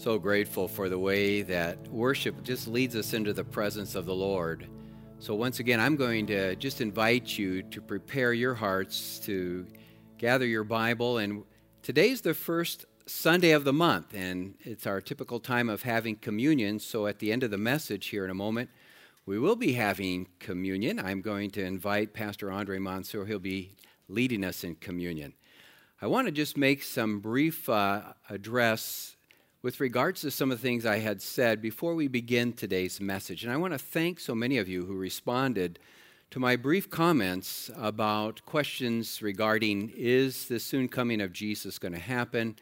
So grateful for the way that worship just leads us into the presence of the Lord. So once again, I'm going to just invite you to prepare your hearts to gather your Bible. And today's the first Sunday of the month, and it's our typical time of having communion. So at the end of the message here in a moment, we will be having communion. I'm going to invite Pastor Andre Mansour. He'll be leading us in communion. I want to just make some brief address with regards to some of the things I had said before we begin today's message. And I want to thank so many of you who responded to my brief comments about questions regarding, is the soon coming of Jesus going to happen?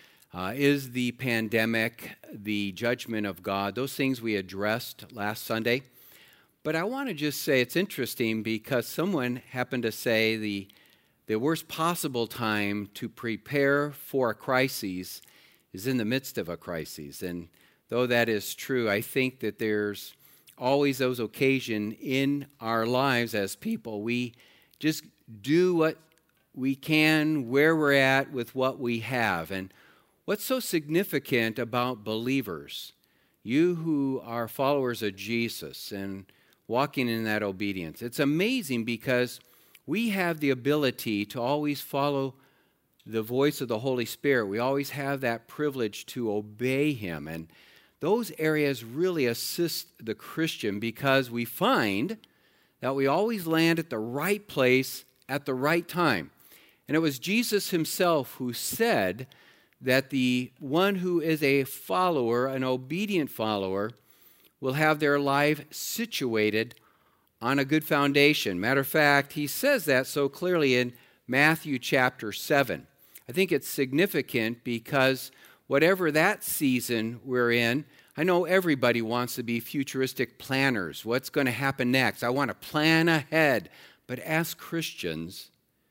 Is the pandemic the judgment of God? Those things we addressed last Sunday. But I want to just say it's interesting because someone happened to say the worst possible time to prepare for a crisis is in the midst of a crisis. And though that is true, I think that there's always those occasions in our lives as people. We just do what we can, where we're at, with what we have. And what's so significant about believers, you who are followers of Jesus and walking in that obedience, it's amazing because we have the ability to always follow the voice of the Holy Spirit. We always have that privilege to obey Him. And those areas really assist the Christian because we find that we always land at the right place at the right time. And it was Jesus Himself who said that the one who is a follower, an obedient follower, will have their life situated on a good foundation. Matter of fact, He says that so clearly in Matthew chapter 7. I think it's significant because whatever that season we're in, I know everybody wants to be futuristic planners. What's going to happen next? I want to plan ahead. But as Christians,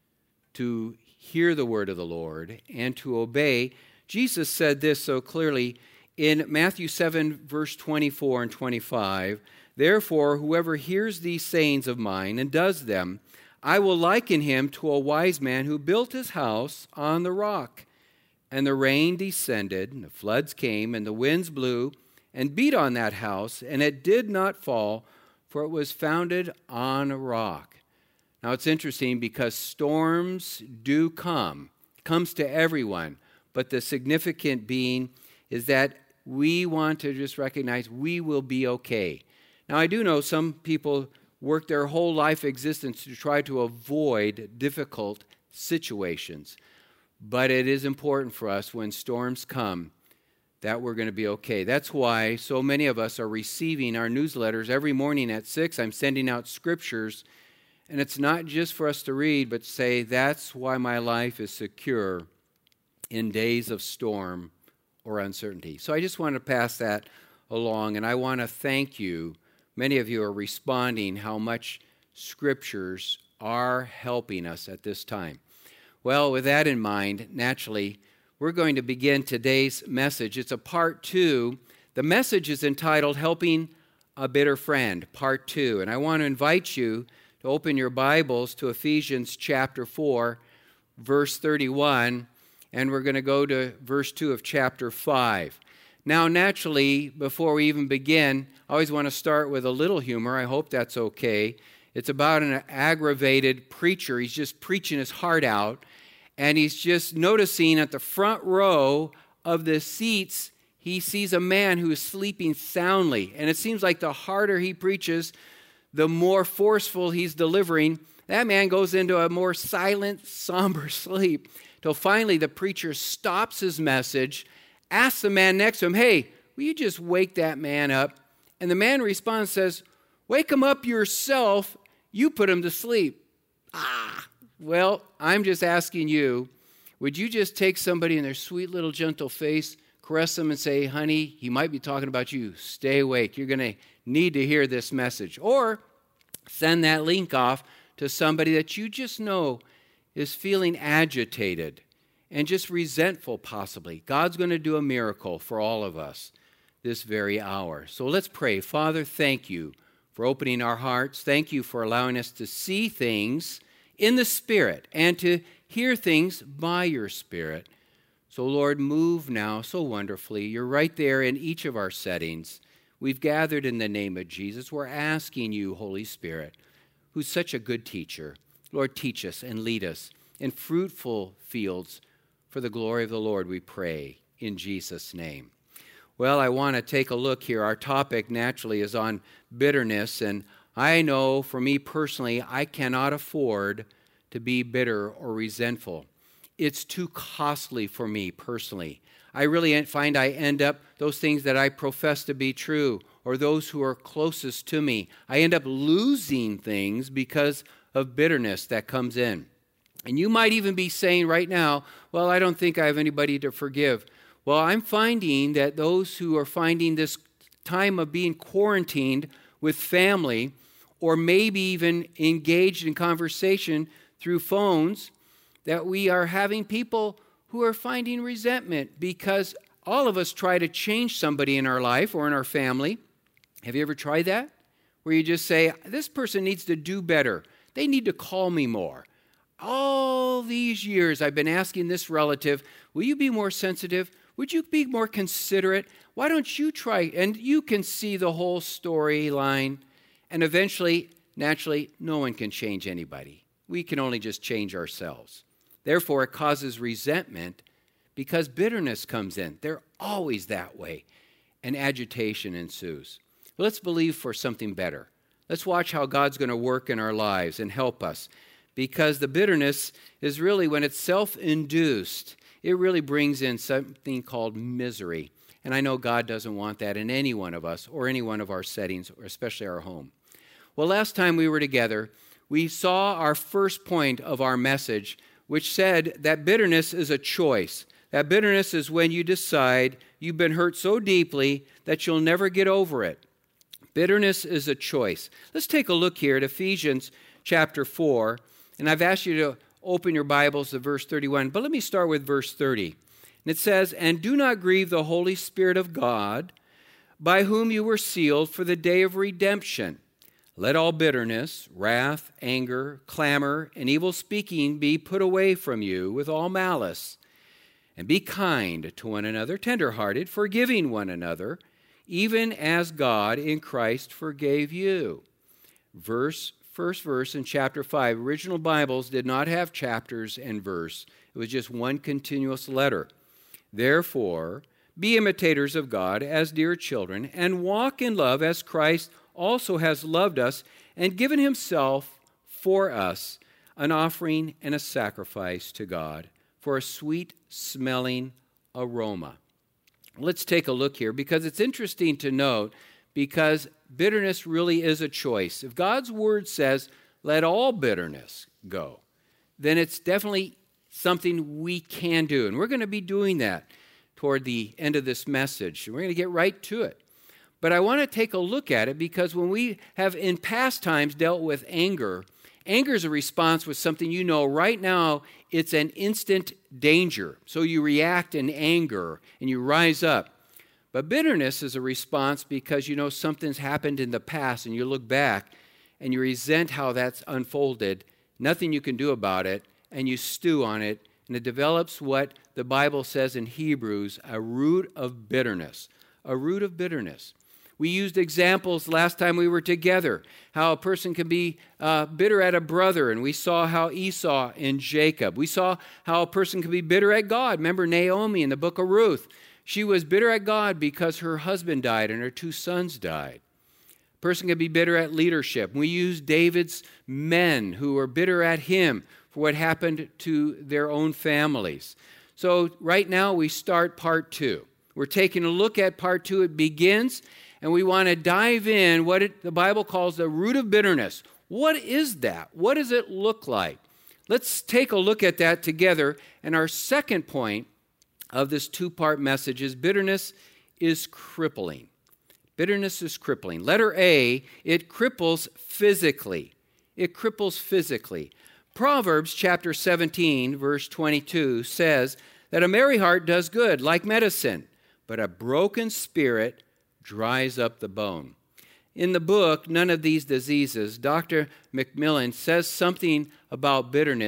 to hear the word of the Lord and to obey, Jesus said this so clearly in Matthew 7, verse 24 and 25, "Therefore, whoever hears these sayings of mine and does them, I will liken him to a wise man who built his house on the rock. And the rain descended, and the floods came, and the winds blew and beat on that house, and it did not fall, for it was founded on a rock." Now it's interesting because storms do come. It comes to everyone. But the significant being is that we want to just recognize we will be okay. Now I do know some people work their whole life existence to try to avoid difficult situations. But it is important for us when storms come that we're going to be okay. That's why so many of us are receiving our newsletters every morning at 6. I'm sending out scriptures, and it's not just for us to read, but say, that's why my life is secure in days of storm or uncertainty. So I just want to pass that along, and I want to thank you. Many of you are responding how much scriptures are helping us at this time. Well, with that in mind, naturally, we're going to begin today's message. It's a part 2. The message is entitled Helping a Bitter Friend, part 2. And I want to invite you to open your Bibles to Ephesians chapter 4, verse 31, and we're going to go to verse 2 of chapter 5. Now, naturally, before we even begin, I always want to start with a little humor. I hope that's okay. It's about an aggravated preacher. He's just preaching his heart out, and he's just noticing at the front row of the seats, he sees a man who is sleeping soundly. And it seems like the harder he preaches, the more forceful he's delivering. That man goes into a more silent, somber sleep, till finally the preacher stops his message, asks the man next to him, "Hey, will you just wake that man up?" And the man responds, says, "Wake him up yourself. You put him to sleep." Well, I'm just asking you, would you just take somebody in their sweet little gentle face, caress them and say, "Honey, he might be talking about you. Stay awake. You're going to need to hear this message." Or send that link off to somebody that you just know is feeling agitated and just resentful possibly. God's going to do a miracle for all of us this very hour. So let's pray. Father, thank you for opening our hearts. Thank you for allowing us to see things in the Spirit and to hear things by your Spirit. So, Lord, move now so wonderfully. You're right there in each of our settings. We've gathered in the name of Jesus. We're asking you, Holy Spirit, who's such a good teacher, Lord, teach us and lead us in fruitful fields for the glory of the Lord, we pray in Jesus' name. Well, I want to take a look here. Our topic naturally is on bitterness, and I know for me personally, I cannot afford to be bitter or resentful. It's too costly for me personally. I really find I end up, those things that I profess to be true, or those who are closest to me, I end up losing things because of bitterness that comes in. And you might even be saying right now, well, I don't think I have anybody to forgive. Well, I'm finding that those who are finding this time of being quarantined with family, or maybe even engaged in conversation through phones, that we are having people who are finding resentment because all of us try to change somebody in our life or in our family. Have you ever tried that? Where you just say, this person needs to do better. They need to call me more. All these years I've been asking this relative, will you be more sensitive? Would you be more considerate? Why don't you try? And you can see the whole storyline. And eventually, naturally, no one can change anybody. We can only just change ourselves. Therefore, it causes resentment because bitterness comes in. They're always that way. And agitation ensues. Let's believe for something better. Let's watch how God's going to work in our lives and help us. Because the bitterness is really, when it's self-induced, it really brings in something called misery. And I know God doesn't want that in any one of us or any one of our settings, or especially our home. Well, last time we were together, we saw our first point of our message, which said that bitterness is a choice. That bitterness is when you decide you've been hurt so deeply that you'll never get over it. Bitterness is a choice. Let's take a look here at Ephesians chapter 4. And I've asked you to open your Bibles to verse 31, but let me start with verse 30. And it says, "And do not grieve the Holy Spirit of God, by whom you were sealed for the day of redemption. Let all bitterness, wrath, anger, clamor, and evil speaking be put away from you with all malice. And be kind to one another, tenderhearted, forgiving one another, even as God in Christ forgave you." First verse in chapter 5. Original Bibles did not have chapters and verse. It was just one continuous letter. "Therefore, be imitators of God as dear children, and walk in love as Christ also has loved us and given himself for us, an offering and a sacrifice to God for a sweet-smelling aroma." Let's take a look here, because it's interesting to note, because bitterness really is a choice. If God's word says, let all bitterness go, then it's definitely something we can do. And we're going to be doing that toward the end of this message. We're going to get right to it. But I want to take a look at it, because when we have in past times dealt with anger, anger is a response with something you know right now it's an instant danger. So you react in anger and you rise up. But bitterness is a response because you know something's happened in the past and you look back and you resent how that's unfolded, nothing you can do about it, and you stew on it, and it develops what the Bible says in Hebrews, a root of bitterness. A root of bitterness. We used examples last time we were together, how a person can be bitter at a brother, and we saw how Esau and Jacob. We saw how a person can be bitter at God. Remember Naomi in the book of Ruth. She was bitter at God because her husband died and her 2 sons died. A person can be bitter at leadership. We use David's men who were bitter at him for what happened to their own families. So right now we start part 2. We're taking a look at part 2. It begins, and we want to dive in what the Bible calls the root of bitterness. What is that? What does it look like? Let's take a look at that together. And our second point of this 2-part message is bitterness is crippling. Bitterness is crippling. Letter A, it cripples physically. It cripples physically. Proverbs chapter 17, verse 22 says that a merry heart does good, like medicine, but a broken spirit dries up the bone. In the book, None of These Diseases, Dr. McMillan says something about bitterness.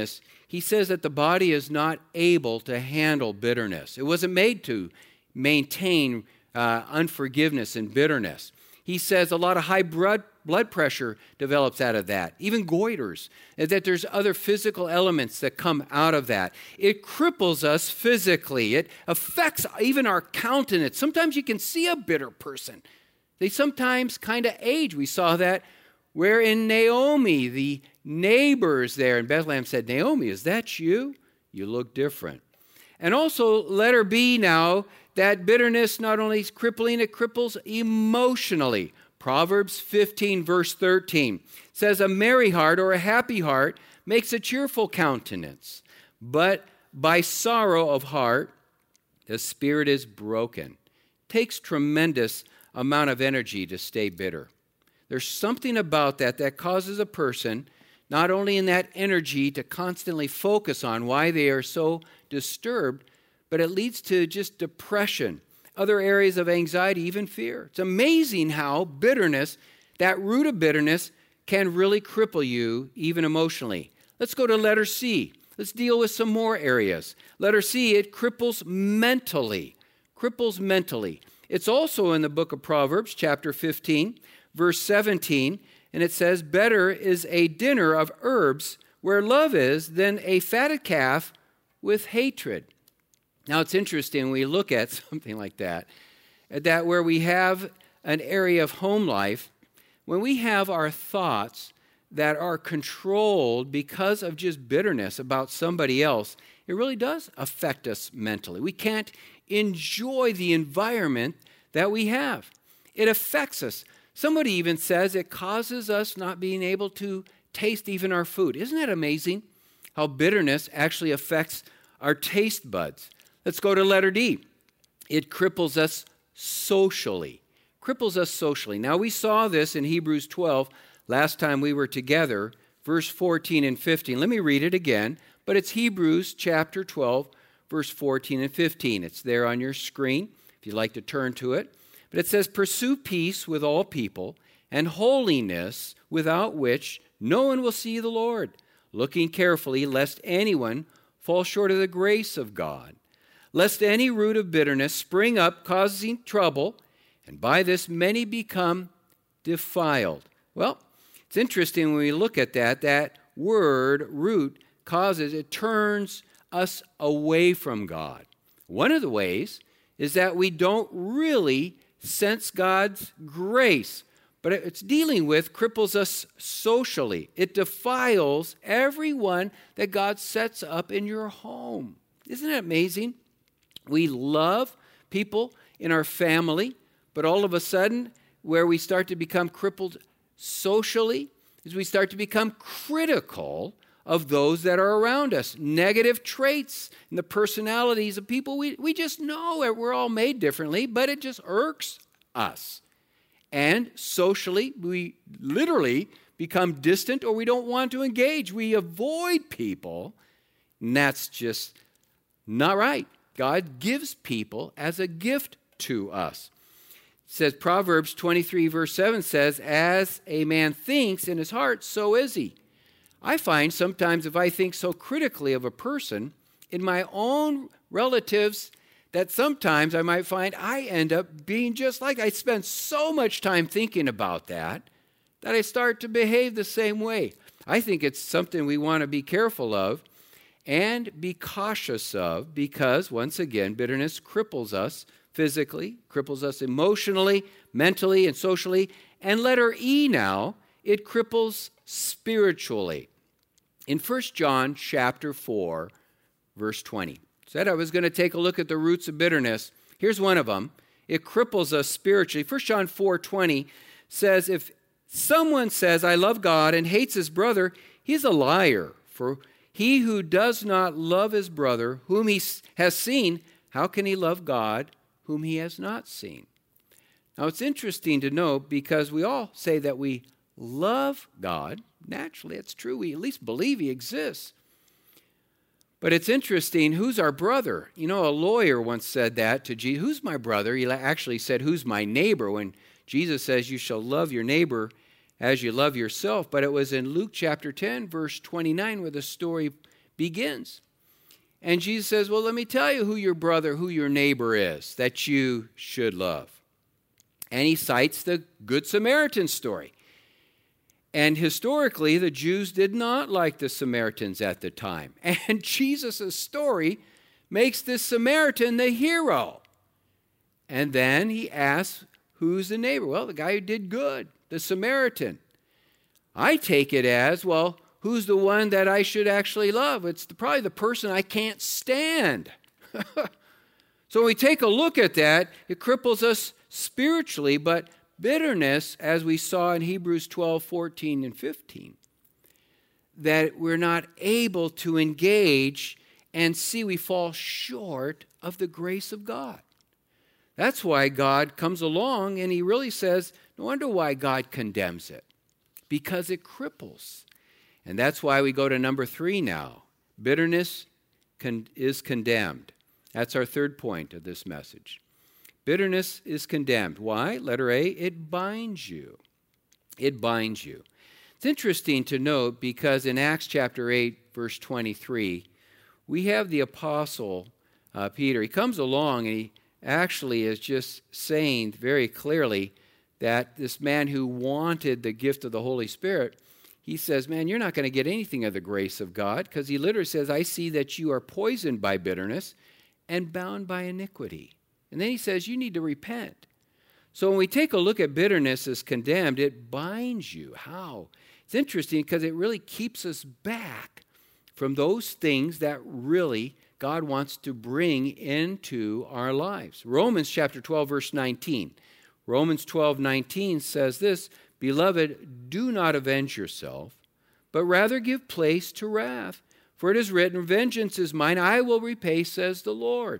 he says that the body is not able to handle bitterness. It wasn't made to maintain unforgiveness and bitterness. He says a lot of high blood pressure develops out of that, even goiters, and that there's other physical elements that come out of that. It cripples us physically. It affects even our countenance. Sometimes you can see a bitter person. They sometimes kind of age. We saw that where in Naomi, the neighbors there in Bethlehem said, Naomi, is that you? You look different. And also, letter B now, that bitterness not only is crippling, it cripples emotionally. Proverbs 15, verse 13 says, a merry heart or a happy heart makes a cheerful countenance, but by sorrow of heart, the spirit is broken. It takes tremendous amount of energy to stay bitter. There's something about that causes a person not only in that energy to constantly focus on why they are so disturbed, but it leads to just depression, other areas of anxiety, even fear. It's amazing how bitterness, that root of bitterness, can really cripple you even emotionally. Let's go to letter C. Let's deal with some more areas. Letter C, it cripples mentally. Cripples mentally. It's also in the book of Proverbs, chapter 15, verse 17, and it says, better is a dinner of herbs where love is than a fatted calf with hatred. Now, it's interesting when we look at something like that where we have an area of home life, when we have our thoughts that are controlled because of just bitterness about somebody else, it really does affect us mentally. We can't enjoy the environment that we have. It affects us. Somebody even says it causes us not being able to taste even our food. Isn't that amazing how bitterness actually affects our taste buds? Let's go to letter D. It cripples us socially. Cripples us socially. Now, we saw this in Hebrews 12 last time we were together, verse 14 and 15. Let me read it again, but it's Hebrews chapter 12, verse 14 and 15. It's there on your screen if you'd like to turn to it. But it says, pursue peace with all people and holiness, without which no one will see the Lord, looking carefully lest anyone fall short of the grace of God. Lest any root of bitterness spring up, causing trouble, and by this many become defiled. Well, it's interesting when we look at that word, root, it turns us away from God. One of the ways is that we don't really sense God's grace, but it's dealing with, cripples us socially. It defiles everyone that God sets up in your home. Isn't it amazing? We love people in our family, but all of a sudden, where we start to become crippled socially is we start to become critical of those that are around us. Negative traits in the personalities of people, we just know it. We're all made differently, but it just irks us. And socially, we literally become distant or we don't want to engage. We avoid people, and that's just not right. God gives people as a gift to us. It says, Proverbs 23, verse 7 says, as a man thinks in his heart, so is he. I find sometimes if I think so critically of a person in my own relatives, that sometimes I might find I end up being just like, I spend so much time thinking about that I start to behave the same way. I think it's something we want to be careful of and be cautious of, because, once again, bitterness cripples us physically, cripples us emotionally, mentally, and socially. And letter E now, it cripples spiritually. In 1 John chapter 4, verse 20, said I was going to take a look at the roots of bitterness. Here's one of them. It cripples us spiritually. 1 John 4:20 says, if someone says, I love God, and hates his brother, he's a liar. For he who does not love his brother, whom he has seen, how can he love God, whom he has not seen? Now, it's interesting to note, because we all say that we love God. Naturally, it's true. We at least believe he exists. But it's interesting, who's our brother? You know, a lawyer once said that to Jesus. Who's my brother? He actually said, who's my neighbor? When Jesus says you shall love your neighbor as you love yourself. But it was in Luke chapter 10, verse 29, where the story begins. And Jesus says, well, let me tell you who your brother, who your neighbor is that you should love. And he cites the Good Samaritan story. And historically, the Jews did not like the Samaritans at the time. And Jesus' story makes this Samaritan the hero. And then he asks, who's the neighbor? Well, the guy who did good, the Samaritan. I take it as, well, who's the one that I should actually love? It's probably the person I can't stand. So when we take a look at that, it cripples us spiritually, but bitterness, as we saw in Hebrews 12, 14, and 15, that we're not able to engage and see we fall short of the grace of God. That's why God comes along and he really says, no wonder why God condemns it, because it cripples. And that's why we go to number 3 now. Bitterness is condemned. That's our third point of this message. Bitterness is condemned. Why? Letter A, it binds you. It binds you. It's interesting to note because in Acts chapter 8, verse 23, we have the apostle Peter. He comes along and he actually is just saying very clearly that this man who wanted the gift of the Holy Spirit, he says, man, you're not going to get anything of the grace of God, because he literally says, I see that you are poisoned by bitterness and bound by iniquity. And then he says, you need to repent. So when we take a look at bitterness as condemned, it binds you. How? It's interesting because it really keeps us back from those things that really God wants to bring into our lives. Romans chapter 12, verse 19. Romans 12:19 says this, Beloved, do not avenge yourself, but rather give place to wrath. For it is written, Vengeance is mine, I will repay, says the Lord.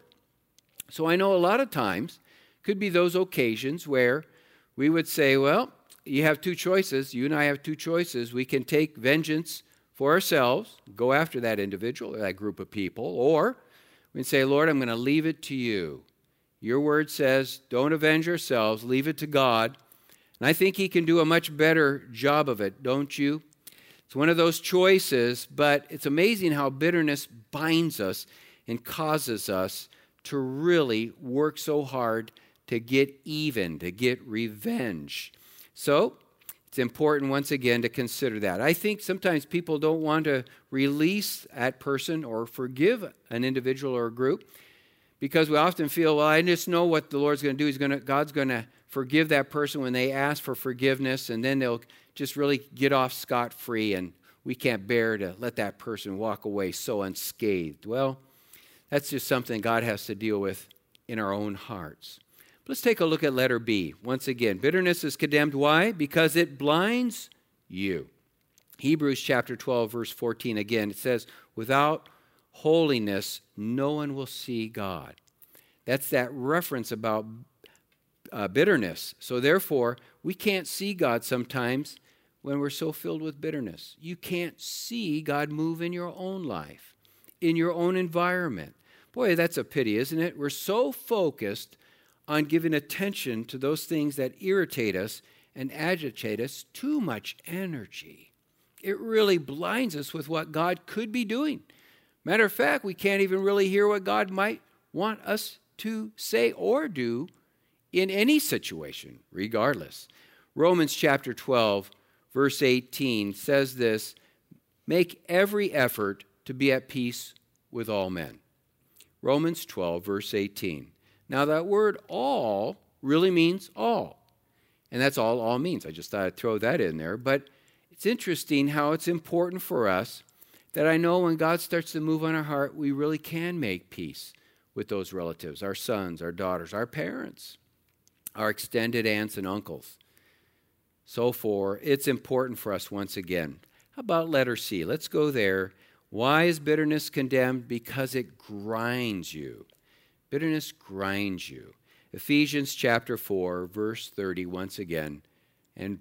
So I know a lot of times could be those occasions where we would say, well, you have two choices. You and I have two choices. We can take vengeance for ourselves, go after that individual or that group of people, or we can say, Lord, I'm going to leave it to you. Your word says, don't avenge yourselves, leave it to God. And I think he can do a much better job of it, don't you? It's one of those choices, but it's amazing how bitterness binds us and causes us to really work so hard to get even, to get revenge. So it's important, once again, to consider that. I think sometimes people don't want to release that person or forgive an individual or a group because we often feel, well, I just know what the Lord's going to do. God's going to forgive that person when they ask for forgiveness, and then they'll just really get off scot-free, and we can't bear to let that person walk away so unscathed. Well, that's just something God has to deal with in our own hearts. Let's take a look at letter B. Once again, bitterness is condemned. Why? Because it blinds you. Hebrews chapter 12, verse 14, again, it says, without holiness, no one will see God. That's that reference about bitterness. So therefore, we can't see God sometimes when we're so filled with bitterness. You can't see God move in your own life, in your own environment. Boy, that's a pity, isn't it? We're so focused on giving attention to those things that irritate us and agitate us, too much energy. It really blinds us with what God could be doing. Matter of fact, we can't even really hear what God might want us to say or do in any situation, regardless. Romans chapter 12, verse 18 says this, make every effort to be at peace with all men. Romans 12, verse 18. Now that word all really means all. And that's all means. I just thought I'd throw that in there. But it's interesting how it's important for us that I know when God starts to move on our heart, we really can make peace with those relatives, our sons, our daughters, our parents, our extended aunts and uncles. So it's important for us once again. How about letter C? Let's go there. Why is bitterness condemned? Because it grinds you. Bitterness grinds you. Ephesians chapter 4, verse 30, once again, and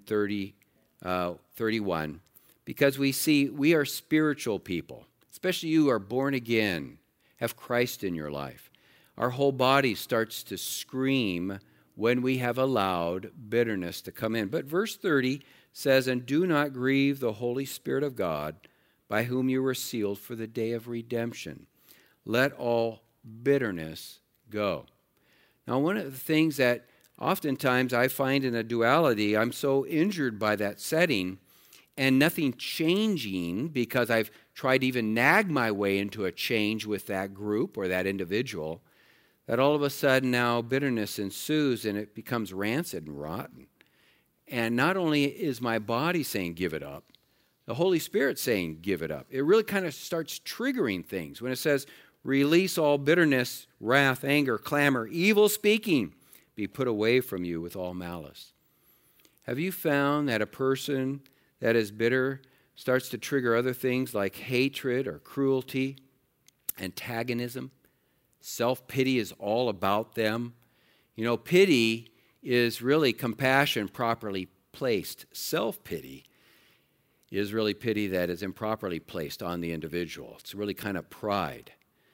31. Because we see we are spiritual people, especially you who are born again, have Christ in your life. Our whole body starts to scream when we have allowed bitterness to come in. But verse 30 says, and do not grieve the Holy Spirit of God, by whom you were sealed for the day of redemption. Let all bitterness go. Now, one of the things that oftentimes I find in a duality, I'm so injured by that setting and nothing changing because I've tried to even nag my way into a change with that group or that individual, that all of a sudden now bitterness ensues and it becomes rancid and rotten. And not only is my body saying give it up, the Holy Spirit saying give it up. It really kind of starts triggering things. When it says release all bitterness, wrath, anger, clamor, evil speaking, be put away from you with all malice. Have you found that a person that is bitter starts to trigger other things like hatred or cruelty, antagonism? Self-pity is all about them. You know, pity is really compassion properly placed. Self-pity is really pity that is improperly placed on the individual. It's really kind of pride.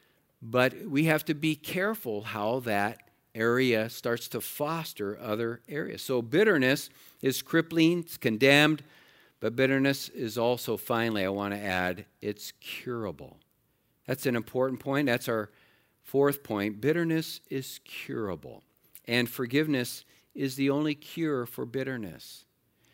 But we have to be careful how that area starts to foster other areas. So bitterness is crippling, it's condemned, but bitterness is also, finally, I want to add, it's curable. That's an important point. That's our fourth point. Bitterness is curable. And forgiveness is the only cure for bitterness.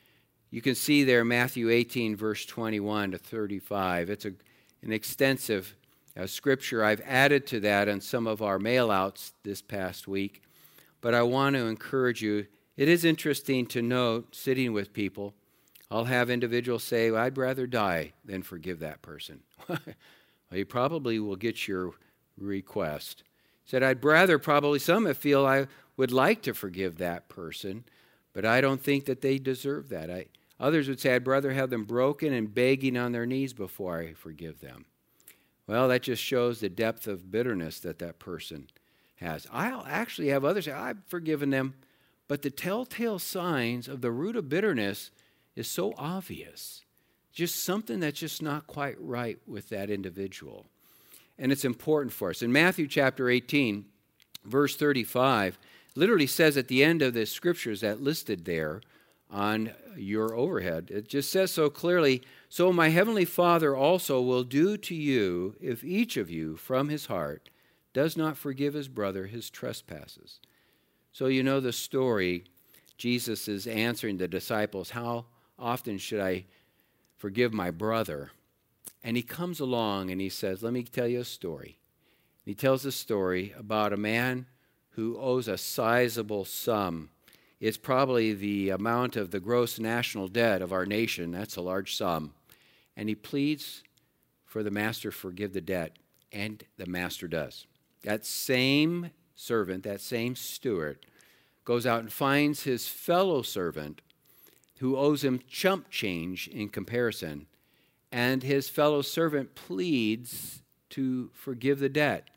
You can see there Matthew 18, verse 21 to 35. It's an extensive scripture. I've added to that on some of our mail-outs this past week. But I want to encourage you. It is interesting to note, sitting with people, I'll have individuals say, well, I'd rather die than forgive that person. Well, you probably will get your request. Said, I'd rather probably, some feel I would like to forgive that person, but I don't think that they deserve that. Others would say, I'd rather have them broken and begging on their knees before I forgive them. Well, that just shows the depth of bitterness that that person has. I'll actually have others say, I've forgiven them, but the telltale signs of the root of bitterness is so obvious. Just something that's just not quite right with that individual. And it's important for us. In Matthew chapter 18, verse 35, literally says at the end of the scriptures that listed there on your overhead, it just says so clearly, so my heavenly Father also will do to you if each of you from his heart does not forgive his brother his trespasses. So you know the story. Jesus is answering the disciples, how often should I forgive my brother? And he comes along and he says, let me tell you a story. He tells a story about a man who owes a sizable sum. It's probably the amount of the gross national debt of our nation. That's a large sum. And he pleads for the master to forgive the debt, and the master does. That same servant, that same steward, goes out and finds his fellow servant who owes him chump change in comparison, and his fellow servant pleads to forgive the debt.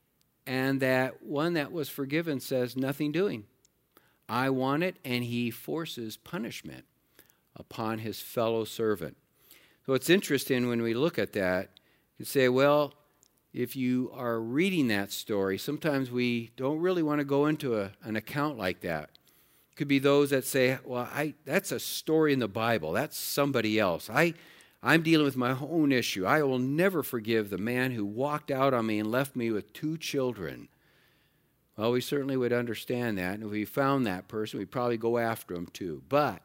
And that one that was forgiven says, nothing doing. I want it, and he forces punishment upon his fellow servant. So it's interesting when we look at that, you say, well, if you are reading that story, sometimes we don't really want to go into an account like that. It could be those that say, well, that's a story in the Bible. That's somebody else. I'm dealing with my own issue. I will never forgive the man who walked out on me and left me with 2 children. Well, we certainly would understand that. And if we found that person, we'd probably go after him too. But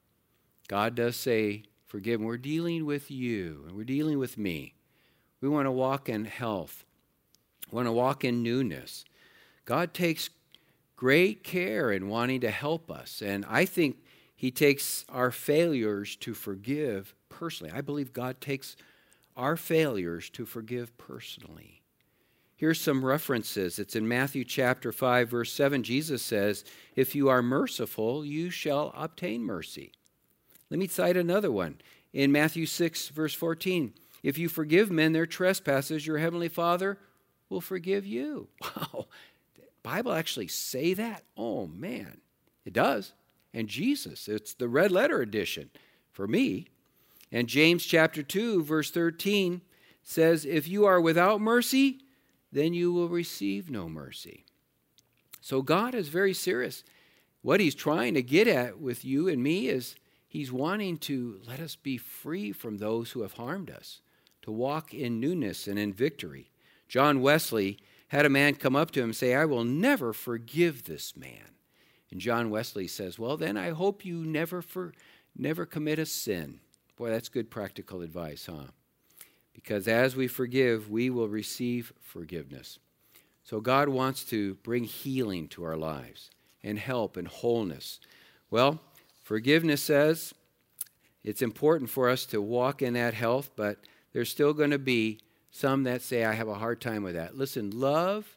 God does say, forgive him. We're dealing with you, and we're dealing with me. We want to walk in health. We want to walk in newness. God takes great care in wanting to help us. And I think he takes our failures to forgive personally. I believe God takes our failures to forgive personally. Here's some references. It's in Matthew chapter 5, verse 7. Jesus says, if you are merciful, you shall obtain mercy. Let me cite another one. In Matthew 6, verse 14, if you forgive men their trespasses, your heavenly Father will forgive you. Wow. The Bible actually say that? Oh, man. It does. And Jesus, it's the red letter edition for me. And James chapter 2, verse 13 says, if you are without mercy, then you will receive no mercy. So God is very serious. What he's trying to get at with you and me is he's wanting to let us be free from those who have harmed us, to walk in newness and in victory. John Wesley had a man come up to him and say, "I will never forgive this man." And John Wesley says, "Well, then I hope you never commit a sin." Boy, that's good practical advice, huh? Because as we forgive, we will receive forgiveness. So God wants to bring healing to our lives and help and wholeness. Well, forgiveness says it's important for us to walk in that health, but there's still going to be some that say, "I have a hard time with that." Listen, love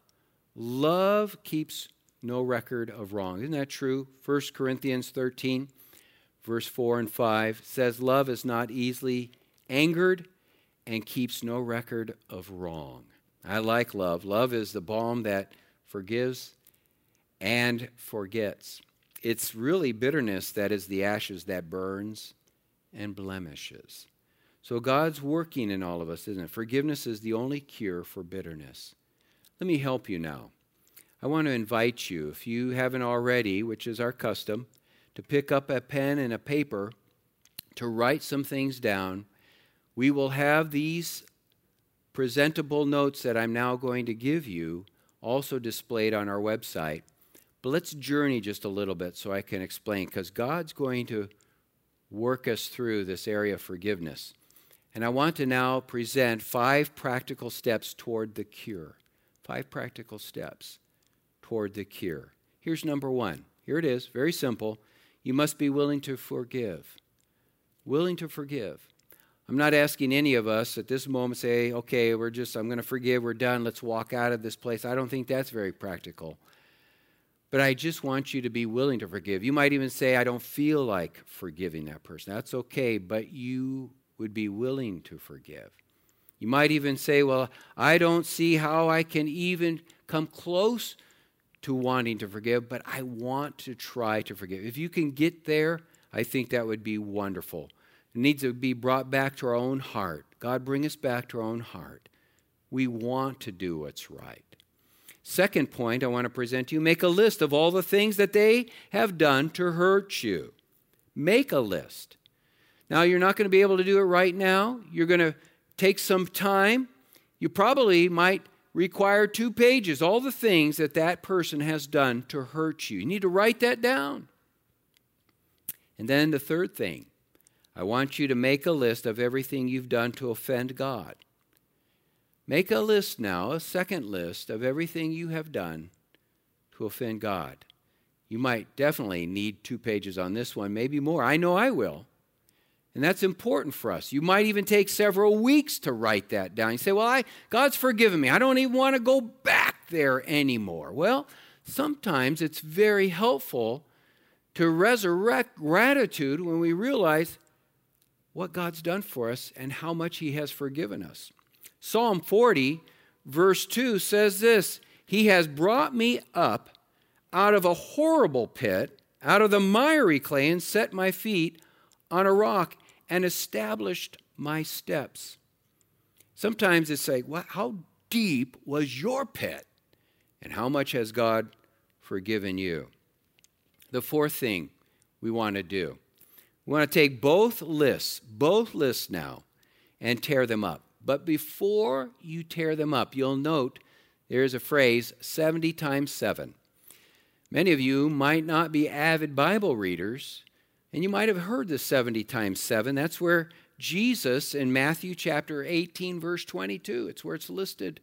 keeps no record of wrong. Isn't that true? 1 Corinthians 13, verse 4 and 5 says, "Love is not easily angered and keeps no record of wrong." I like love. Love is the balm that forgives and forgets. It's really bitterness that is the ashes that burns and blemishes. So God's working in all of us, isn't it? Forgiveness is the only cure for bitterness. Let me help you now. I want to invite you, if you haven't already, which is our custom, to pick up a pen and a paper to write some things down. We will have these presentable notes that I'm now going to give you also displayed on our website. But let's journey just a little bit so I can explain, because God's going to work us through this area of forgiveness. And I want to now present 5 practical steps toward the cure. 5 practical steps toward the cure. Here's number 1. Here it is, very simple. You must be willing to forgive. Willing to forgive. I'm not asking any of us at this moment say, "Okay, I'm going to forgive, we're done, let's walk out of this place." I don't think that's very practical. But I just want you to be willing to forgive. You might even say, "I don't feel like forgiving that person." That's okay, but you would be willing to forgive. You might even say, "Well, I don't see how I can even come close to wanting to forgive, but I want to try to forgive." If you can get there, I think that would be wonderful. It needs to be brought back to our own heart. God, bring us back to our own heart. We want to do what's right. Second point I want to present to you, make a list of all the things that they have done to hurt you. Make a list. Now, you're not going to be able to do it right now. You're going to take some time. You probably might require 2 pages, all the things that that person has done to hurt you. You need to write that down. And then the third thing, I want you to make a list of everything you've done to offend God. Make a list now, a second list of everything you have done to offend God. You might definitely need 2 pages on this one, maybe more. I know I will. And that's important for us. You might even take several weeks to write that down. You say, "Well, God's forgiven me. I don't even want to go back there anymore." Well, sometimes it's very helpful to resurrect gratitude when we realize what God's done for us and how much He has forgiven us. Psalm 40, verse 2 says this, "He has brought me up out of a horrible pit, out of the miry clay, and set my feet on a rock and established my steps." Sometimes it's like, how deep was your pit? And how much has God forgiven you? The fourth thing we want to do, we want to take both lists now, and tear them up. But before you tear them up, you'll note there's a phrase, 70 times 7. Many of you might not be avid Bible readers, and you might have heard the 70 times 7. That's where Jesus in Matthew chapter 18, verse 22, it's where it's listed.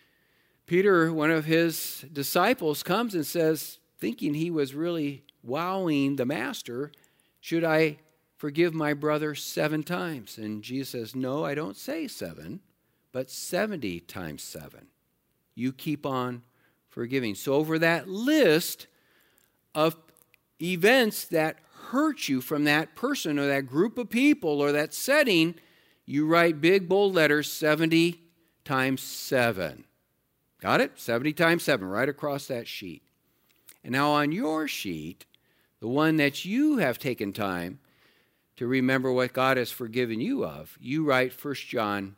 Peter, one of his disciples, comes and says, thinking he was really wowing the master, "Should I forgive my brother 7 times?" And Jesus says, "No, I don't say 7, but 70 times 7. You keep on forgiving." So over that list of events that hurt you from that person or that group of people or that setting, you write big bold letters, 70 times 7. Got it? 70 times 7, right across that sheet. And now on your sheet, the one that you have taken time to remember what God has forgiven you of, you write 1 John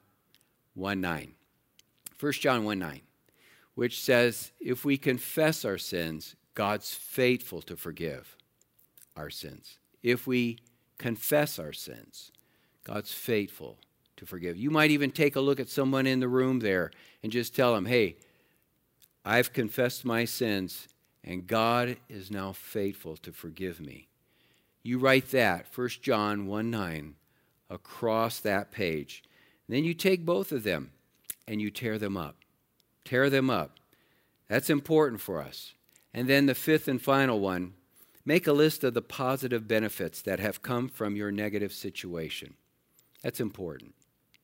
1:9. 1 John 1:9, which says, if we confess our sins, God's faithful to forgive our sins. If we confess our sins, God's faithful to to forgive. You might even take a look at someone in the room there and just tell them, hey, I've confessed my sins, and God is now faithful to forgive me. You write that, 1 John 1:9, across that page. And then you take both of them and you tear them up. Tear them up. That's important for us. And then the fifth and final one, make a list of the positive benefits that have come from your negative situation. That's important.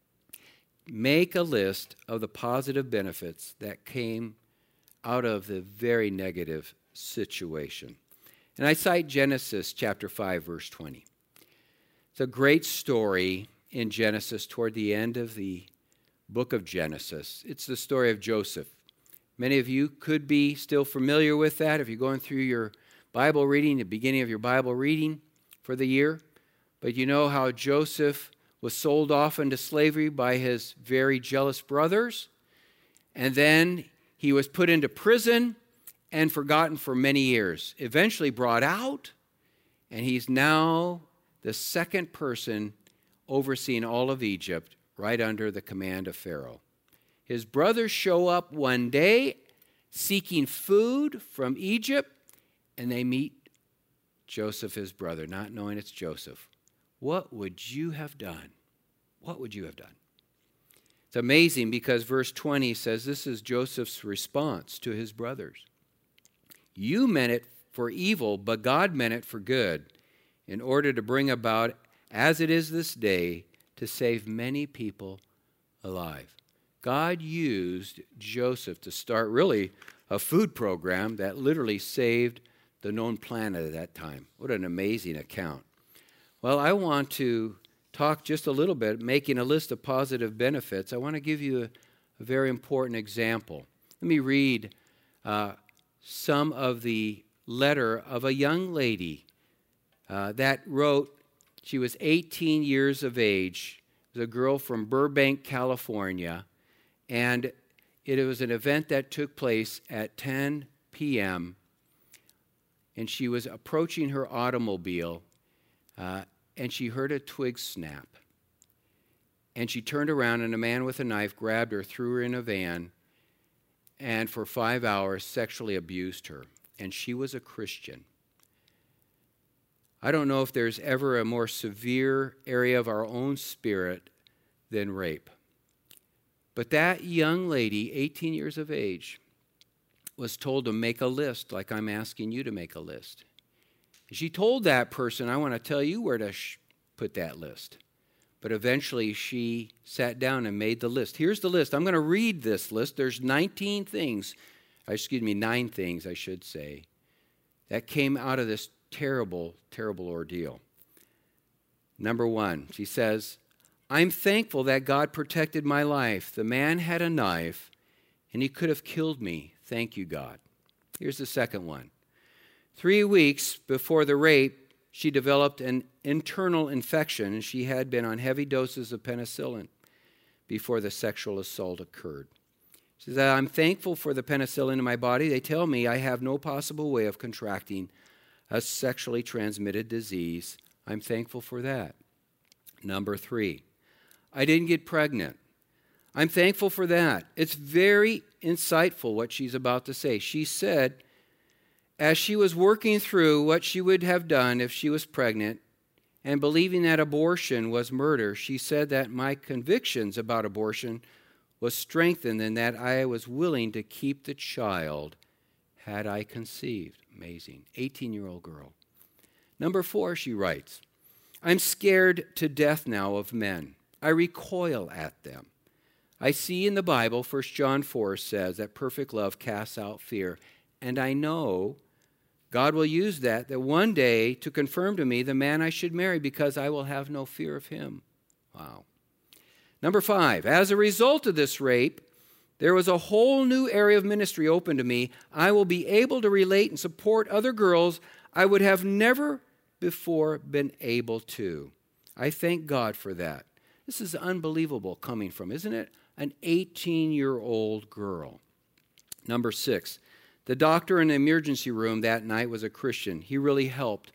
Make a list of the positive benefits that came out of the very negative situation. And I cite Genesis chapter 5, verse 20. It's a great story in Genesis toward the end of the book of Genesis. It's the story of Joseph. Many of you could be still familiar with that if you're going through your Bible reading, the beginning of your Bible reading for the year. But you know how Joseph was sold off into slavery by his very jealous brothers. And then he was put into prison and forgotten for many years. Eventually brought out, and he's now the second person overseeing all of Egypt, right under the command of Pharaoh. His brothers show up one day seeking food from Egypt, and they meet Joseph, his brother, not knowing it's Joseph. What would you have done? What would you have done? It's amazing because verse 20 says this is Joseph's response to his brothers. You meant it for evil, but God meant it for good, in order to bring about, as it is this day, to save many people alive. God used Joseph to start really a food program that literally saved the known planet at that time. What an amazing account. Well, I want to talk just a little bit, making a list of positive benefits. I want to give you a very important example. Let me read some of the letter of a young lady that wrote. She was 18 years of age. It was a girl from Burbank, California, and it was an event that took place at 10 p.m., and she was approaching her automobile, and she heard a twig snap. And she turned around, and a man with a knife grabbed her, threw her in a van, and for 5 hours sexually abused her. And she was a Christian. I don't know if there's ever a more severe area of our own spirit than rape. But that young lady, 18 years of age, was told to make a list like I'm asking you to make a list. She told that person, I want to tell you where to put that list. But eventually she sat down and made the list. Here's the list. I'm going to read this list. There's 9 things, I should say, that came out of this terrible, terrible ordeal. Number 1, she says, I'm thankful that God protected my life. The man had a knife, and he could have killed me. Thank you, God. Here's the second one. 3 weeks before the rape, she developed an internal infection, and she had been on heavy doses of penicillin before the sexual assault occurred. She says, I'm thankful for the penicillin in my body. They tell me I have no possible way of contracting a sexually transmitted disease. I'm thankful for that. Number 3, I didn't get pregnant. I'm thankful for that. It's very insightful what she's about to say. She said, as she was working through what she would have done if she was pregnant and believing that abortion was murder, she said that my convictions about abortion was strengthened and that I was willing to keep the child had I conceived. Amazing. 18-year-old girl. Number 4, she writes, I'm scared to death now of men. I recoil at them. I see in the Bible, 1 John 4 says that perfect love casts out fear. And I know God will use that one day to confirm to me the man I should marry because I will have no fear of him. Wow. Number 5, as a result of this rape, there was a whole new area of ministry open to me. I will be able to relate and support other girls I would have never before been able to. I thank God for that. This is unbelievable coming from, isn't it? An 18-year-old girl. Number 6, the doctor in the emergency room that night was a Christian. He really helped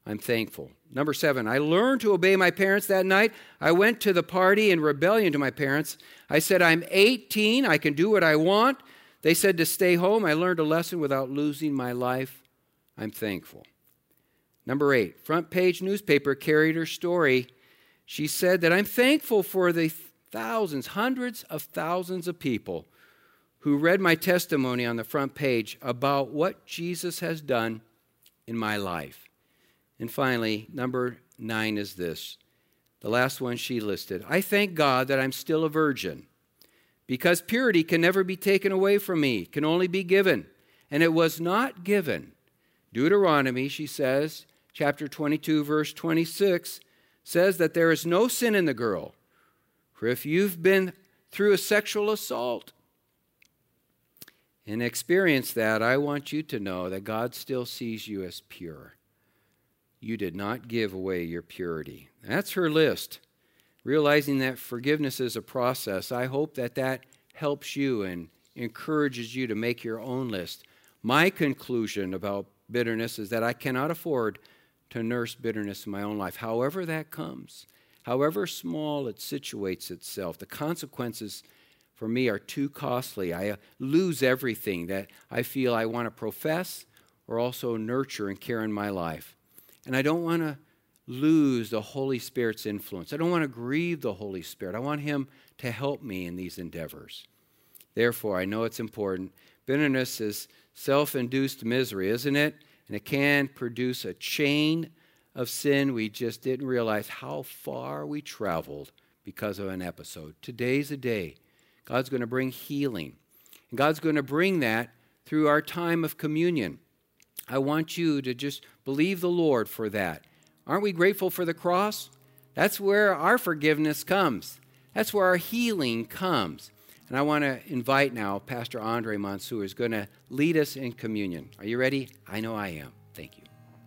I'm thankful. Number 7, I learned to obey my parents that night. I went to the party in rebellion to my parents. I said, I'm 18. I can do what I want. They said to stay home. I learned a lesson without losing my life. I'm thankful. Number 8, front page newspaper carried her story. She said that I'm thankful for the thousands, hundreds of thousands of people who read my testimony on the front page about what Jesus has done in my life. And finally, number 9 is this, the last one she listed. I thank God that I'm still a virgin because purity can never be taken away from me, can only be given. And it was not given. Deuteronomy, she says, chapter 22, verse 26, says that there is no sin in the girl. For if you've been through a sexual assault and experienced that, I want you to know that God still sees you as pure. You did not give away your purity. That's her list. Realizing that forgiveness is a process, I hope that that helps you and encourages you to make your own list. My conclusion about bitterness is that I cannot afford to nurse bitterness in my own life, however that comes, however small it situates itself. The consequences for me are too costly. I lose everything that I feel I want to profess or also nurture and care in my life. And I don't want to lose the Holy Spirit's influence. I don't want to grieve the Holy Spirit. I want Him to help me in these endeavors. Therefore, I know it's important. Bitterness is self-induced misery, isn't it? And it can produce a chain of sin. We just didn't realize how far we traveled because of an episode. Today's a day. God's going to bring healing. And God's going to bring that through our time of communion. I want you to just believe the Lord for that. Aren't we grateful for the cross? That's where our forgiveness comes. That's where our healing comes. And I want to invite now Pastor Andre Mansour is going to lead us in communion. Are you ready? I know I am. Thank you.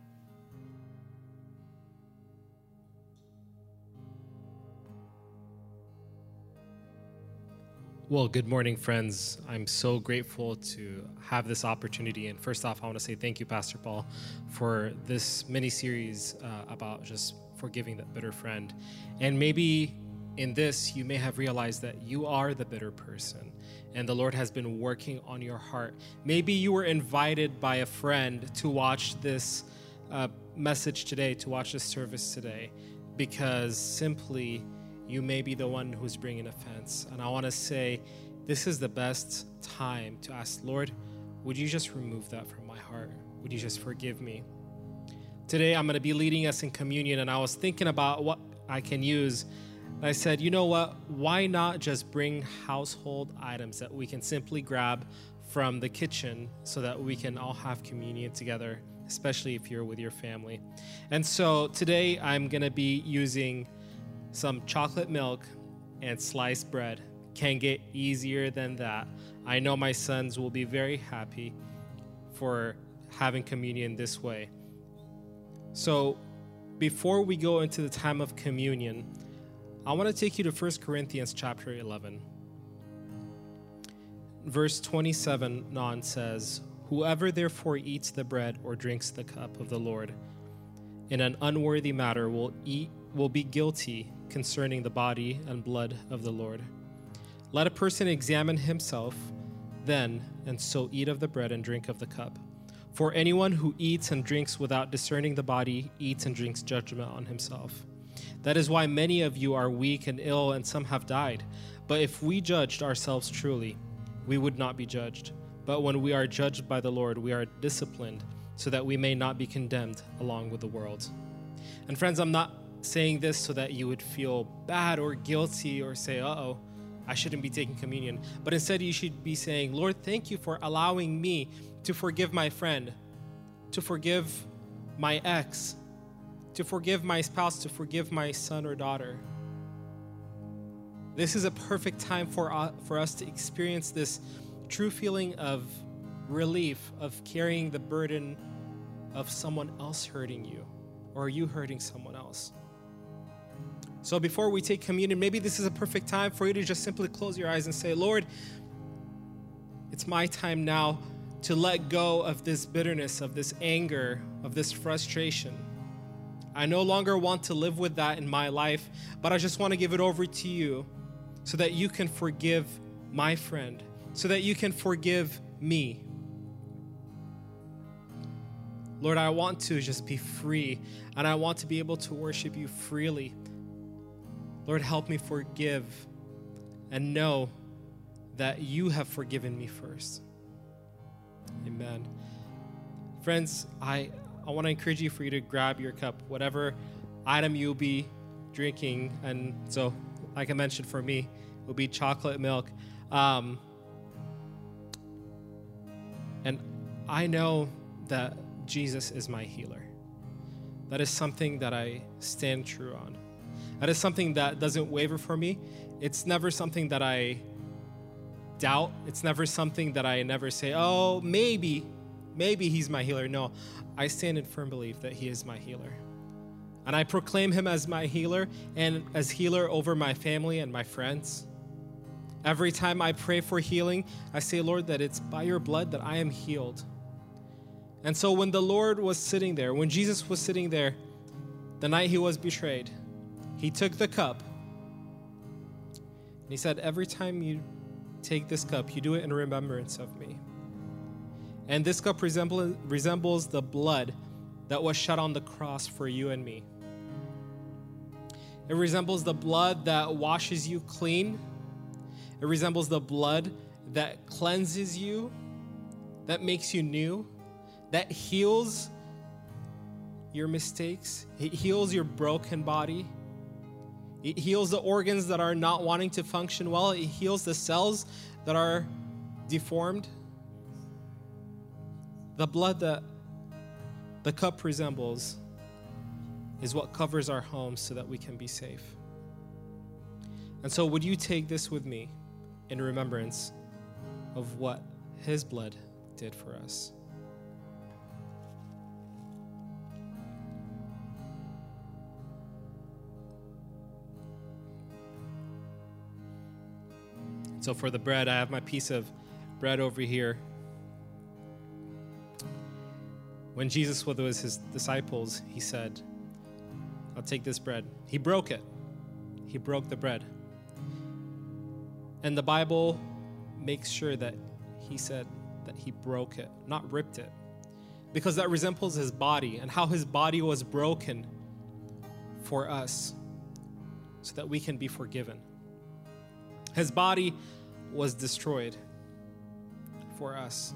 Well, good morning, friends. I'm so grateful to have this opportunity. And first off, I want to say thank you, Pastor Paul, for this mini-series about just forgiving that bitter friend. And maybe in this, you may have realized that you are the bitter person, and the Lord has been working on your heart. Maybe you were invited by a friend to watch this message today, to watch this service today, because simply you may be the one who's bringing offense. And I want to say this is the best time to ask, Lord, would you just remove that from my heart? Would you just forgive me? Today, I'm going to be leading us in communion, and I was thinking about what I can use. And I said, you know what? Why not just bring household items that we can simply grab from the kitchen so that we can all have communion together, especially if you're with your family. And so today, I'm going to be using some chocolate milk and sliced bread. Can't get easier than that. I know my sons will be very happy for having communion this way. So before we go into the time of communion, I want to take you to 1 Corinthians chapter 11. Verse 27 on says, "Whoever therefore eats the bread or drinks the cup of the Lord in an unworthy manner will be guilty concerning the body and blood of the Lord. Let a person examine himself then, and so eat of the bread and drink of the cup. For anyone who eats and drinks without discerning the body eats and drinks judgment on himself. That is why many of you are weak and ill, and some have died. But if we judged ourselves truly, we would not be judged. But when we are judged by the Lord, we are disciplined, so that we may not be condemned along with the world." And friends, I'm not saying this so that you would feel bad or guilty or say, uh-oh, I shouldn't be taking communion. But instead, you should be saying, Lord, thank you for allowing me to forgive my friend, to forgive my ex, to forgive my spouse, to forgive my son or daughter. This is a perfect time for us to experience this true feeling of relief, of carrying the burden of someone else hurting you, or you hurting someone else. So before we take communion, maybe this is a perfect time for you to just simply close your eyes and say, Lord, it's my time now to let go of this bitterness, of this anger, of this frustration. I no longer want to live with that in my life, but I just want to give it over to you so that you can forgive my friend, so that you can forgive me. Lord, I want to just be free, and I want to be able to worship you freely. Lord, help me forgive and know that you have forgiven me first. Amen. Friends, I want to encourage you for you to grab your cup, whatever item you'll be drinking. And so, like I mentioned, for me, it will be chocolate milk. And I know that Jesus is my healer. That is something that I stand true on. That is something that doesn't waver for me. It's never something that I doubt. It's never something that I never say, oh, maybe he's my healer. No, I stand in firm belief that he is my healer. And I proclaim him as my healer and as healer over my family and my friends. Every time I pray for healing, I say, Lord, that it's by your blood that I am healed. And so when the Lord was sitting there, when Jesus was sitting there, the night he was betrayed, he took the cup. And he said, every time you take this cup, you do it in remembrance of me. And this cup resembles the blood that was shed on the cross for you and me. It resembles the blood that washes you clean. It resembles the blood that cleanses you, that makes you new, that heals your mistakes. It heals your broken body. It heals the organs that are not wanting to function well. It heals the cells that are deformed. The blood that the cup resembles is what covers our homes so that we can be safe. And so would you take this with me in remembrance of what his blood did for us? So for the bread, I have my piece of bread over here. When Jesus was with his disciples, he said, I'll take this bread. He broke it. He broke the bread. And the Bible makes sure that he said that he broke it, not ripped it, because that resembles his body and how his body was broken for us so that we can be forgiven. His body was destroyed for us.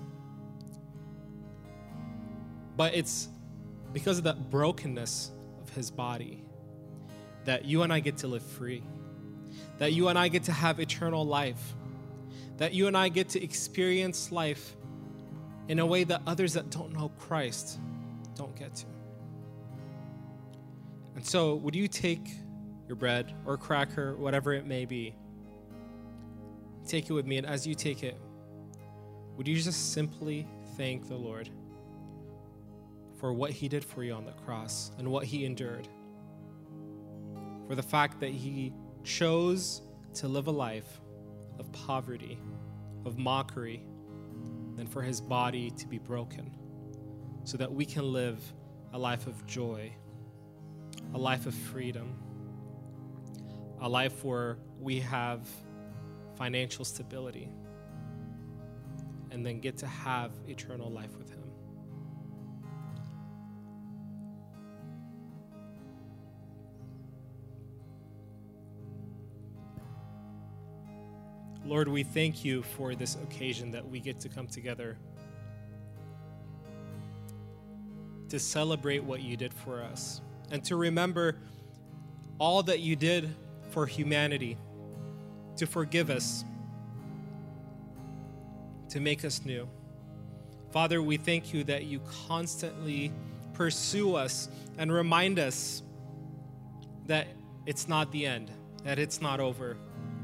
But it's because of that brokenness of his body that you and I get to live free, that you and I get to have eternal life, that you and I get to experience life in a way that others that don't know Christ don't get to. And so would you take your bread or cracker, whatever it may be, take it with me, and as you take it, would you just simply thank the Lord for what he did for you on the cross and what he endured, for the fact that he chose to live a life of poverty, of mockery, and for his body to be broken so that we can live a life of joy, a life of freedom, a life where we have financial stability, and then get to have eternal life with him. Lord, we thank you for this occasion that we get to come together to celebrate what you did for us and to remember all that you did for humanity, to forgive us, to make us new. Father, we thank you that you constantly pursue us and remind us that it's not the end, that it's not over,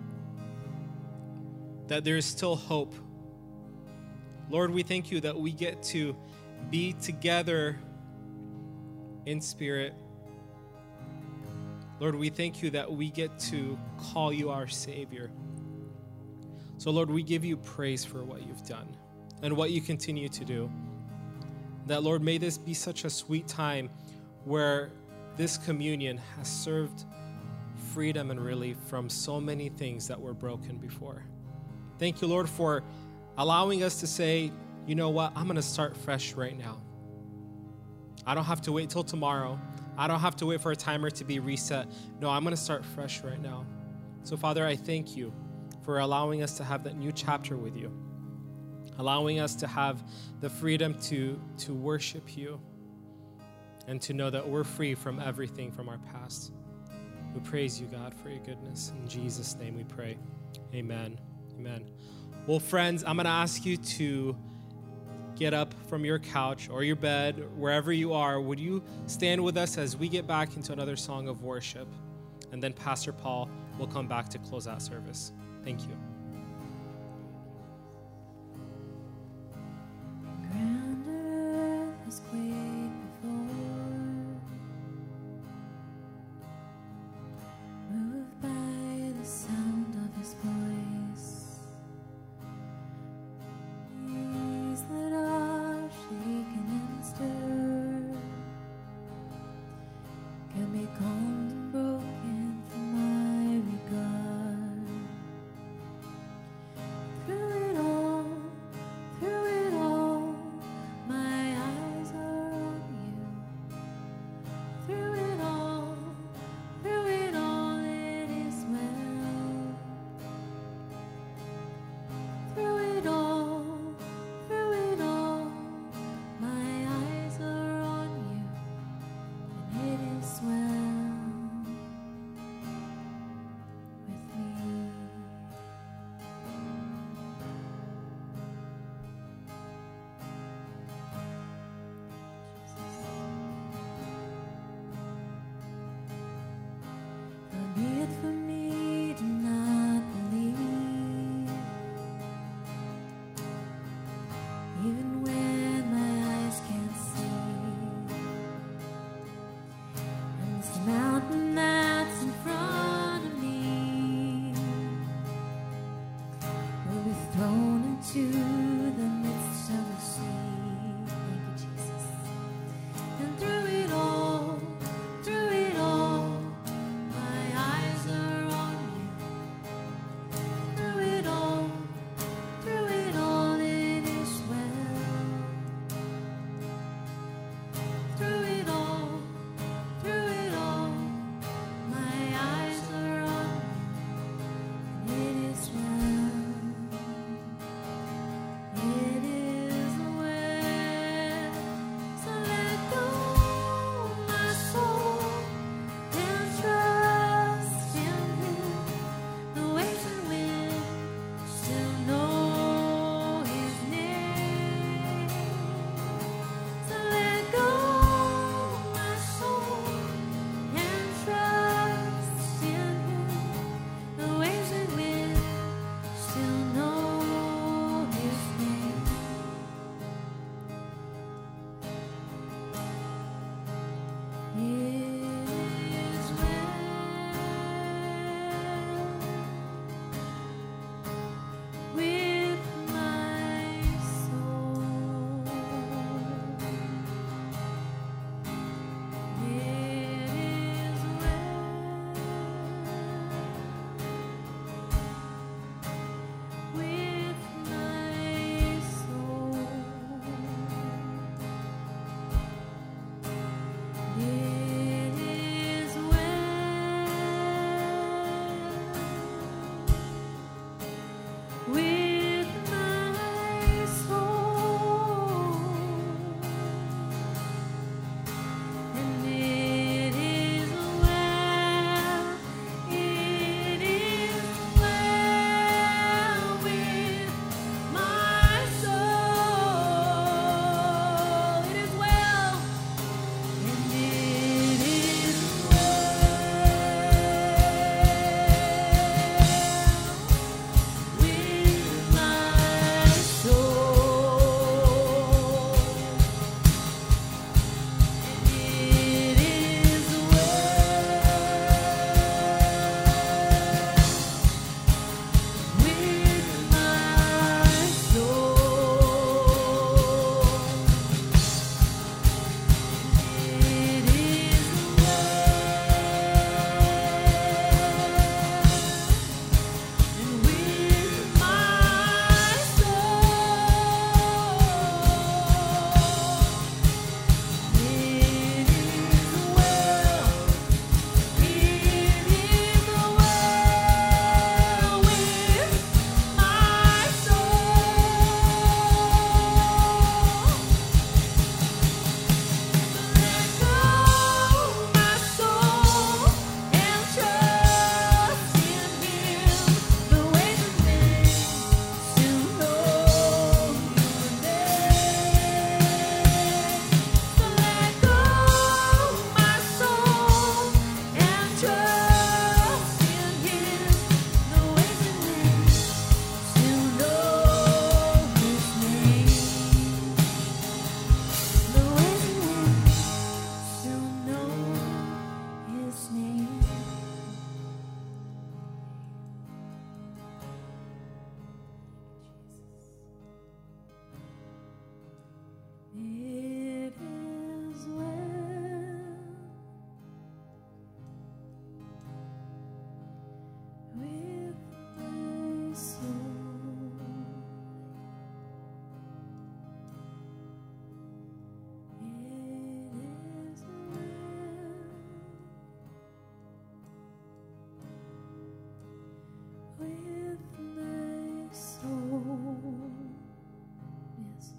that there is still hope. Lord, we thank you that we get to be together in spirit. Lord, we thank you that we get to call you our Savior. So, Lord, we give you praise for what you've done and what you continue to do. That, Lord, may this be such a sweet time where this communion has served freedom and relief from so many things that were broken before. Thank you, Lord, for allowing us to say, you know what, I'm going to start fresh right now. I don't have to wait till tomorrow. I don't have to wait for a timer to be reset. No, I'm going to start fresh right now. So, Father, I thank you for allowing us to have that new chapter with you, allowing us to have the freedom to worship you and to know that we're free from everything from our past. We praise you, God, for your goodness. In Jesus' name we pray. Amen. Amen. Well, friends, I'm going to ask you to get up from your couch or your bed, wherever you are. Would you stand with us as we get back into another song of worship? And then Pastor Paul will come back to close out service. Thank you. Grander has quaked before, moved by the sound of his voice. Seas that are shaken and stirred can be calmed and broken from my regard. It is well with my soul. It is well with my soul. Yes,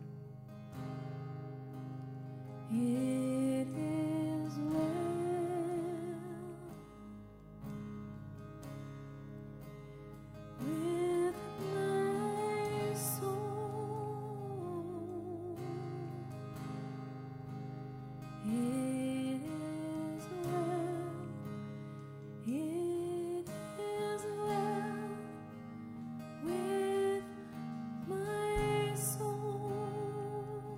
Lord. It is well with my soul. It is well. It is well with my soul.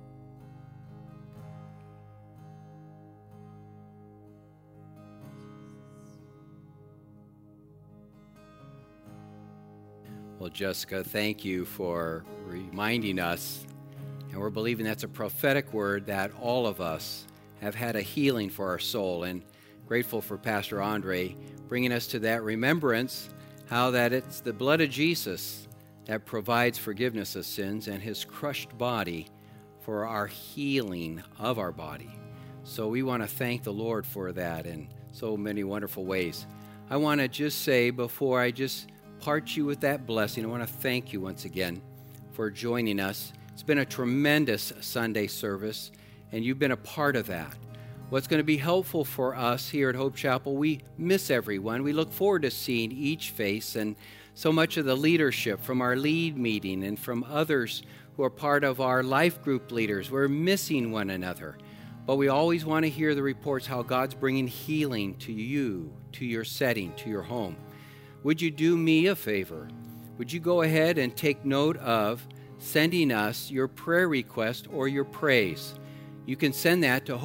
Well, Jessica, thank you for reminding us, and we're believing that's a prophetic word that all of us have had a healing for our soul, and grateful for Pastor Andre bringing us to that remembrance, how that it's the blood of Jesus that provides forgiveness of sins and his crushed body for our healing of our body. So we want to thank the Lord for that in so many wonderful ways. I want to just say, before I just part you with that blessing, I want to thank you once again for joining us. It's been a tremendous Sunday service, and you've been a part of that. What's going to be helpful for us here at Hope Chapel, we miss everyone. We look forward to seeing each face, and so much of the leadership from our lead meeting and from others who are part of our life group leaders. We're missing one another. But we always want to hear the reports how God's bringing healing to you, to your setting, to your home. Would you do me a favor? Would you go ahead and take note of sending us your prayer request or your praise? You can send that to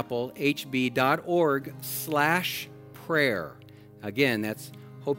hopechapelhb.org/prayer. Again, that's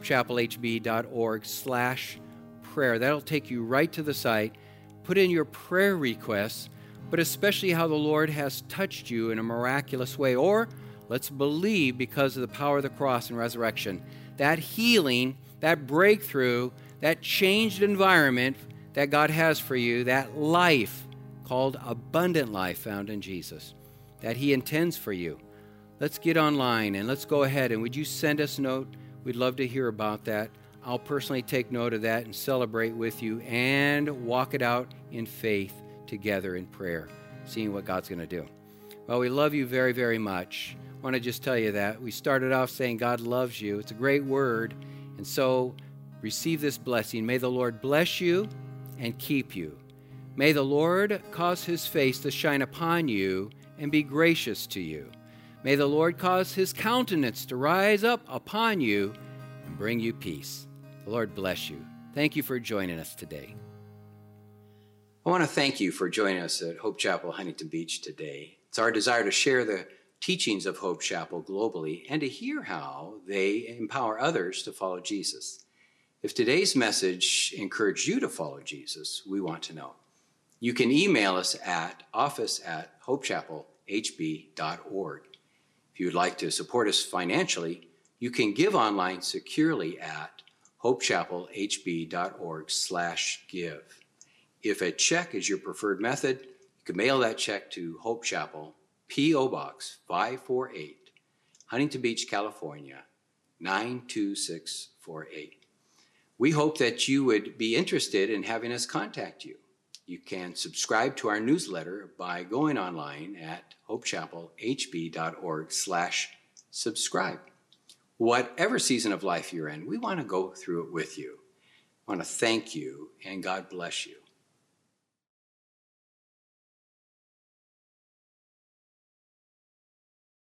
hopechapelhb.org/prayer. That'll take you right to the site. Put in your prayer requests, but especially how the Lord has touched you in a miraculous way. Or let's believe, because of the power of the cross and resurrection, that healing, that breakthrough, that changed environment that God has for you, that life called abundant life found in Jesus, that he intends for you. Let's get online and let's go ahead, and would you send us a note? We'd love to hear about that. I'll personally take note of that and celebrate with you and walk it out in faith together in prayer, seeing what God's going to do. Well, we love you very, very much. I want to just tell you that. We started off saying God loves you. It's a great word. And so receive this blessing. May the Lord bless you and keep you. May the Lord cause his face to shine upon you and be gracious to you. May the Lord cause his countenance to rise up upon you and bring you peace. The Lord bless you. Thank you for joining us today. I want to thank you for joining us at Hope Chapel, Huntington Beach today. It's our desire to share the teachings of Hope Chapel globally and to hear how they empower others to follow Jesus. If today's message encouraged you to follow Jesus, we want to know. You can email us at office@hopechapelhb.org. If you would like to support us financially, you can give online securely at hopechapelhb.org/give. If a check is your preferred method, you can mail that check to Hope Chapel, P.O. Box 548, Huntington Beach, California, 92648. We hope that you would be interested in having us contact you. You can subscribe to our newsletter by going online at hopechapelhb.org/subscribe. Whatever season of life you're in, we want to go through it with you. I want to thank you, and God bless you.